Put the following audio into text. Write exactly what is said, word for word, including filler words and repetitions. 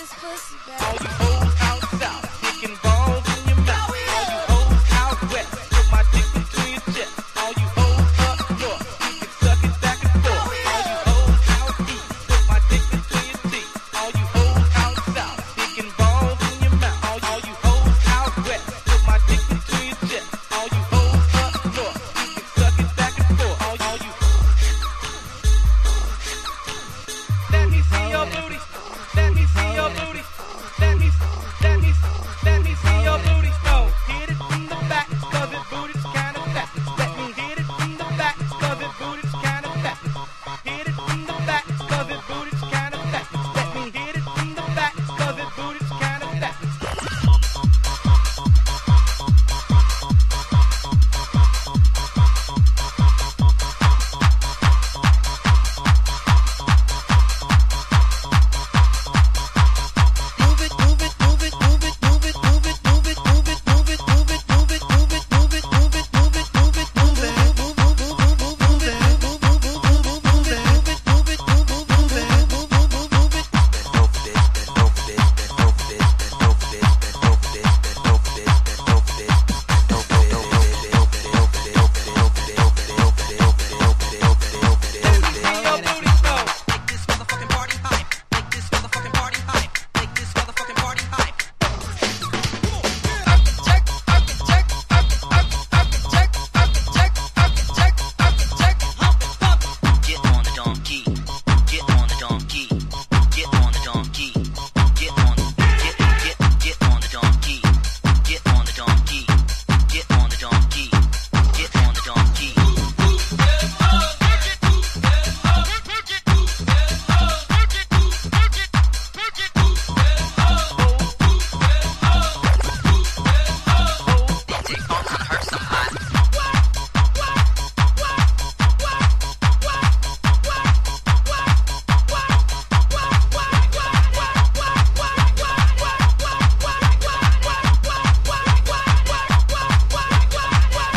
this pussy back. All you hoes out south, kicking balls in your mouth. All you hoes out west, put my dick between your chest. All you hoes up north, you can suck it back and forth. All you hoes out east, put my dick between your teeth. All you hoes out south, kicking balls in your mouth. All, all you hoes out west, put my dick between your chest. All you hoes up north, you can suck it back and forth. All, all you Let me see your booty. Let me see your booty. Let me, let me, let me see your booty. No, hit it from the back, cause it booty's kinda fat. Let me hit it from the back, cause it booty's kinda fat. Hit it from the back, cause it booty's kinda fat. Let me hit it from the back, cause it booty's kinda fat. Get on the donkey.